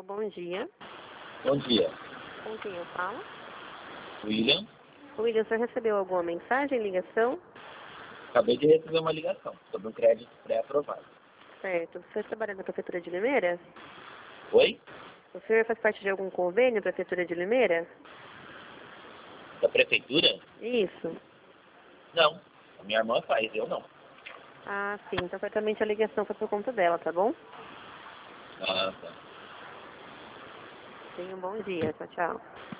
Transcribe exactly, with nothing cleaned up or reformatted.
bom dia. Bom dia. Com quem eu falo? William. William, você recebeu alguma mensagem, ligação? Acabei de receber uma ligação sobre um crédito pré-aprovado. Certo. Você trabalha na Prefeitura de Limeira? Oi? O senhor faz parte de algum convênio, Prefeitura de Limeira? Da prefeitura? Isso. Não. A minha irmã faz, eu não. Ah, sim. Então, certamente a ligação foi por conta dela, tá bom? Ah, tá. Tenha um bom dia. Tchau, tchau.